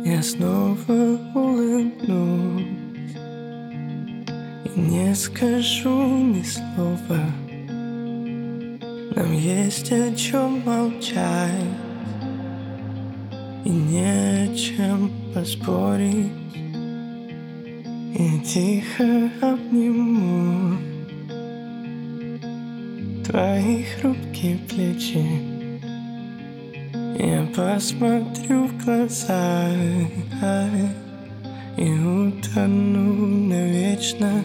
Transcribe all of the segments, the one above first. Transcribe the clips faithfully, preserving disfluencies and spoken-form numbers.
Я снова улыбнусь и не скажу ни слова. Нам есть о чем молчать и не о чем поспорить. Я тихо обниму твои хрупкие плечи. Я посмотрю в глаза и утону навечно.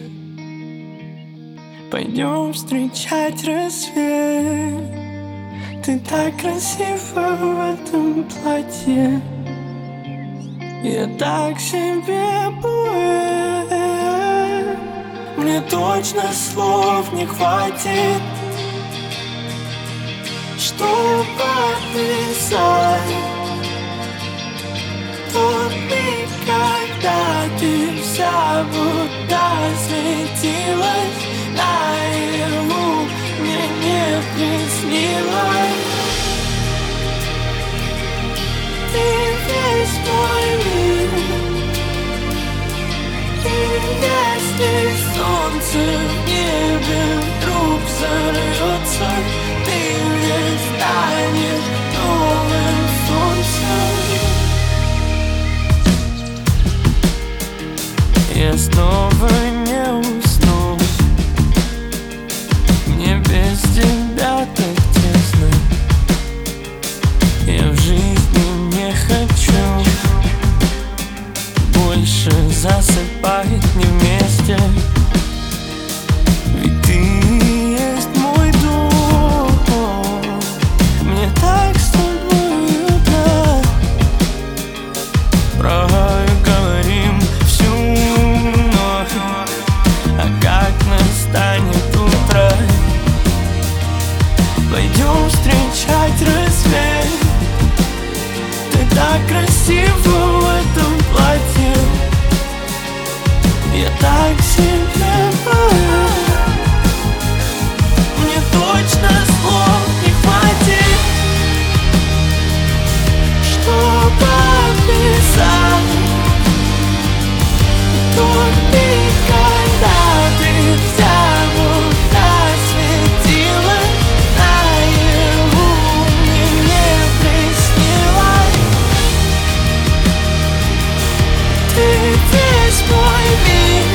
Пойдем встречать рассвет. Ты так красива в этом платье. Я так себе поэт. Мне точно слов не хватит, чтобы описать тот миг, когда ты вся будто светилась наяву, мне не приснилось. Ты весь мой мир, и если солнце в небе вдруг взорвется, ты мне станешь новым солнцем. Я снова не усну, мне без тебя так тесно. Я в жизни не хочу больше засыпать не вместе. Ведь ты есть мой дом. Мне так с тобой уютно. Проговорим всю ночь, а как настанет утро, пойдем встречать рассвет. Ты так красива в этом платье. Я так себя боюсь. Мне точно слов не хватит, чтобы описать тот миг, когда ты вся будто светилась наяву, мне не приснилось. Ты весь мой мир,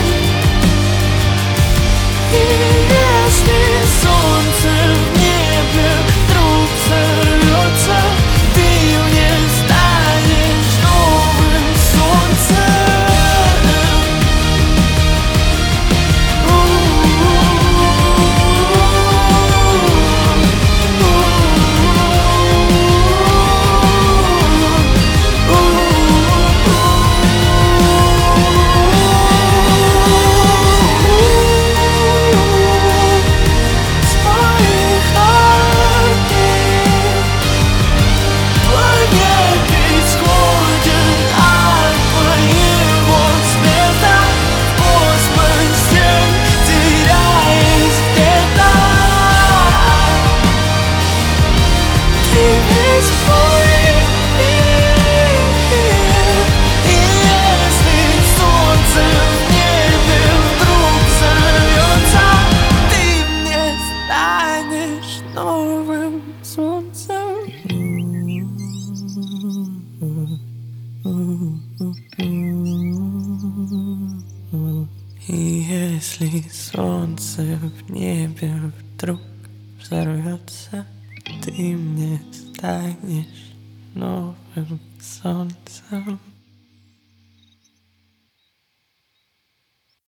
и если солнце в небе вдруг взорвется, ты мне станешь новым солнцем. Новым солнцем. И если солнце в небе вдруг взорвется, ты мне станешь новым солнцем.